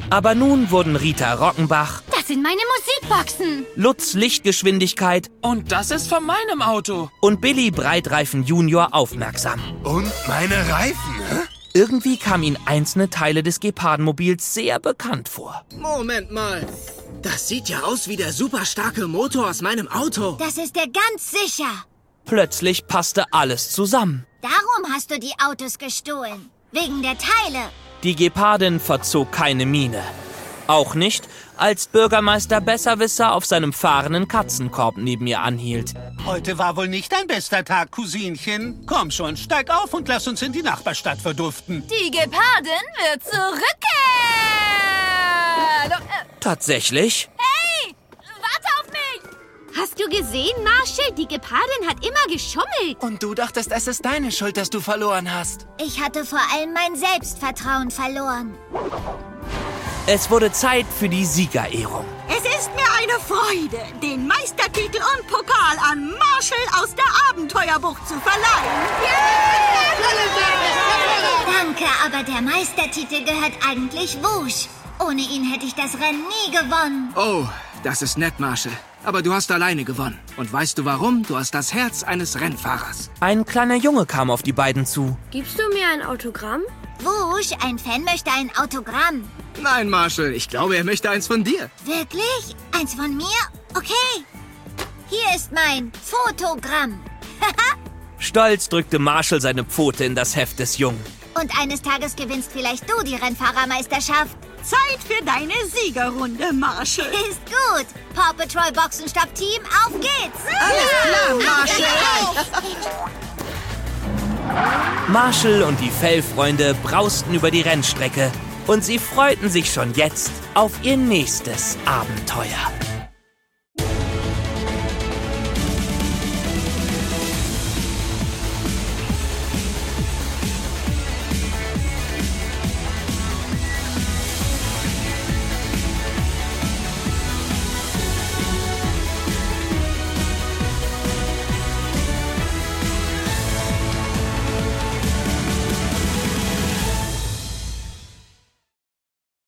Aber nun wurden Rita Rockenbach, Das sind meine Musikboxen. Lutz Lichtgeschwindigkeit Und das ist von meinem Auto. und Billy Breitreifen Junior aufmerksam. Und meine Reifen, hä? Irgendwie kamen ihnen einzelne Teile des Gepardenmobils sehr bekannt vor. Moment mal. Das sieht ja aus wie der super starke Motor aus meinem Auto. Das ist er ganz sicher. Plötzlich passte alles zusammen. Darum hast du die Autos gestohlen. Wegen der Teile. Die Gepardin verzog keine Miene. Auch nicht, als Bürgermeister Besserwisser auf seinem fahrenden Katzenkorb neben ihr anhielt. Heute war wohl nicht dein bester Tag, Cousinchen. Komm schon, steig auf und lass uns in die Nachbarstadt verduften. Die Gepardin wird zurückkehren. Tatsächlich? Hey, warte auf mich. Hast du gesehen, Marshall? Die Gepardin hat immer geschummelt. Und du dachtest, es ist deine Schuld, dass du verloren hast. Ich hatte vor allem mein Selbstvertrauen verloren. Es wurde Zeit für die Siegerehrung. Es ist mir eine Freude, den Meistertitel und Pokal an Marshall aus der Abenteuerbucht zu verleihen. Danke, aber der Meistertitel gehört eigentlich Wusch. Ohne ihn hätte ich das Rennen nie gewonnen. Oh, das ist nett, Marshall. Aber du hast alleine gewonnen. Und weißt du warum? Du hast das Herz eines Rennfahrers. Ein kleiner Junge kam auf die beiden zu. Gibst du mir ein Autogramm? Wusch, ein Fan möchte ein Autogramm. Nein, Marshall, ich glaube, er möchte eins von dir. Wirklich? Eins von mir? Okay. Hier ist mein Fotogramm. Stolz drückte Marshall seine Pfote in das Heft des Jungen. Und eines Tages gewinnst vielleicht du die Rennfahrermeisterschaft. Zeit für deine Siegerrunde, Marshall. Ist gut. Paw Patrol Boxenstopp-Team, auf geht's. Alles klar, Marshall. Marshall und die Fellfreunde brausten über die Rennstrecke und sie freuten sich schon jetzt auf ihr nächstes Abenteuer.